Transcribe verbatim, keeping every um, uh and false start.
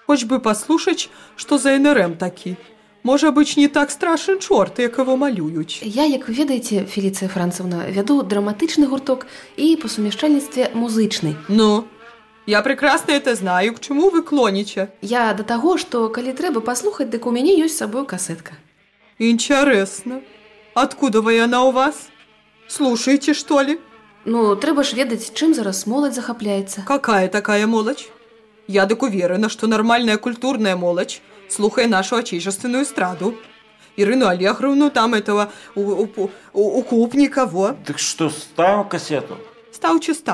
Хоч би послушать, що за эн эр эм такі. Можа быць, не так страшен чорт, як его малюють. Я, як вы ведаеце, Феліцыя Францовна, вяду драматычны гурток і па сумяшчальніцтве музычны. Ну, я прекрасно это знаю. К чему вы клоните? Я да таго, што калі трэба паслухаць, дык у мяне ёсць з сабою касетка. Интересно. Откуда вы она у вас? Слушаете, что ли? Ну, трэба ж ведаць, чым зараз моладзь захапляецца. Какая такая молодь? Я так уверена, что нормальная культурная молодь, слухая нашу отечественную эстраду. Ирину Аллегровну, там этого у, у, у, Укупника, во. Так что, ставим кассету? Ставчу, ставчу.